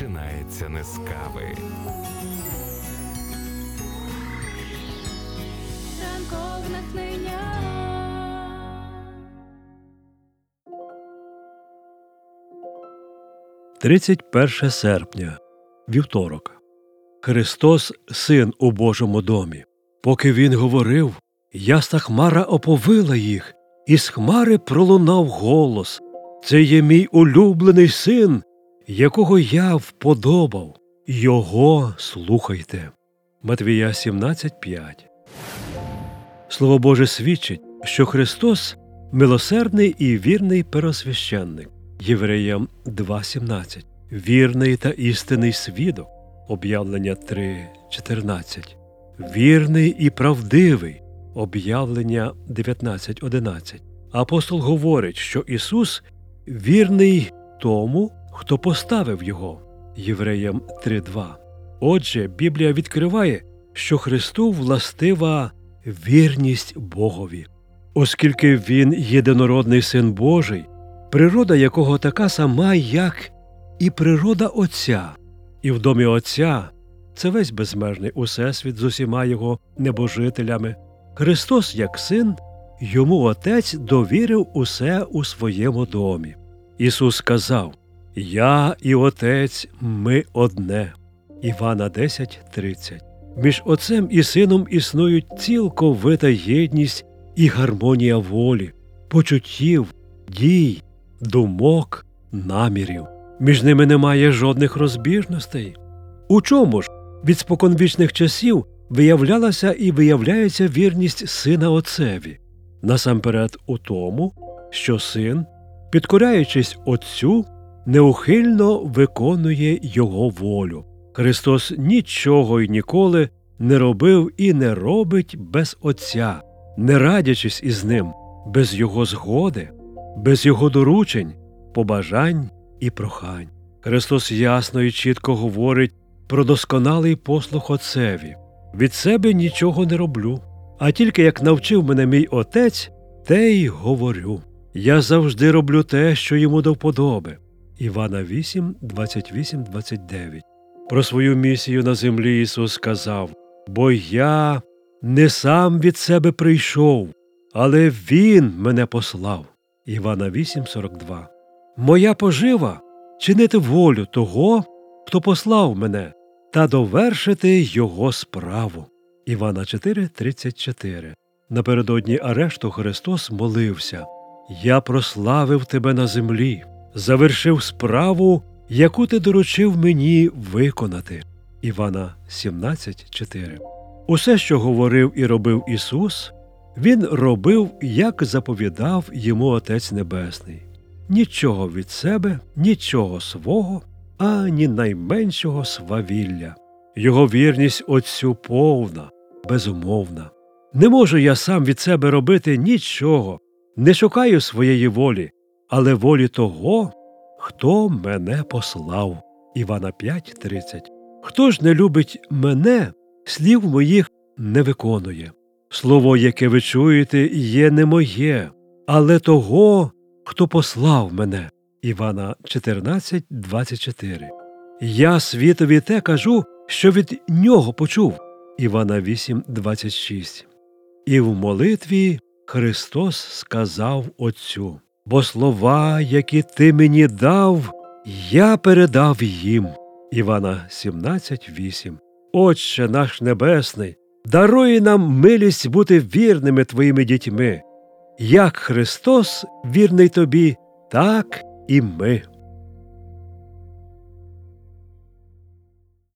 починається не з кави. Ранкове натхнення. – 31 серпня, вівторок. Христос – Син у Божому домі. Поки Він говорив, ясна хмара оповила їх, і з хмари пролунав голос: «Це є мій улюблений син, якого я вподобав. Його слухайте». Матвія 17:5. Слово Боже свідчить, що Христос – милосердний і вірний первосвященник. Євреям 2:17. Вірний та істинний свідок. Об'явлення 3:14. Вірний і правдивий. Об'явлення 19:11. Апостол говорить, що Ісус вірний тому, хто поставив Його. Євреям 3:2. Отже, Біблія відкриває, що Христу властива вірність Богові. Оскільки Він єдинородний Син Божий, природа якого така сама, як і природа Отця. І в домі Отця – це весь безмежний усесвіт з усіма його небожителями. Христос, як Син, йому Отець довірив усе у своєму домі. Ісус сказав: «Я і Отець, ми одне». Івана 10:30. Між Отцем і Сином існують цілковита єдність і гармонія волі, почуттів, дій, думок, намірів. Між ними немає жодних розбіжностей. У чому ж від споконвічних часів виявлялася і виявляється вірність Сина Отцеві? Насамперед у тому, що Син, підкоряючись Отцю, неухильно виконує Його волю. Христос нічого й ніколи не робив і не робить без Отця, не радячись із Ним, без Його згоди, без Його доручень, побажань і прохань. Христос ясно і чітко говорить про досконалий послух Отцеві. «Від себе нічого не роблю, а тільки як навчив мене мій Отець, те й говорю. Я завжди роблю те, що йому до вподоби». Івана 8:28-29. Про свою місію на землі Ісус сказав: «Бо я не сам від себе прийшов, але Він мене послав». Івана 8:42. «Моя пожива – чинити волю того, хто послав мене, та довершити Його справу». Івана 4:34. Напередодні арешту Христос молився: «Я прославив Тебе на землі, завершив справу, яку Ти доручив мені виконати». Івана 17:4. Усе, що говорив і робив Ісус, Він робив, як заповідав Йому Отець Небесний. Нічого від себе, нічого свого, ані найменшого свавілля. Його вірність Отцю повна, безумовна. Не можу я сам від себе робити нічого, не шукаю своєї волі, але волі того, хто мене послав. Івана 5:30. Хто ж не любить мене, слів моїх не виконує. Слово, яке ви чуєте, є не моє, але того, хто послав мене. Івана 14:24. Я світові те кажу, що від нього почув. Івана 8:26. І в молитві Христос сказав Отцю: «Бо слова, які ти мені дав, я передав їм». Івана 17:8. Отче наш Небесний, даруй нам милість бути вірними Твоїми дітьми. Як Христос вірний Тобі, так і ми.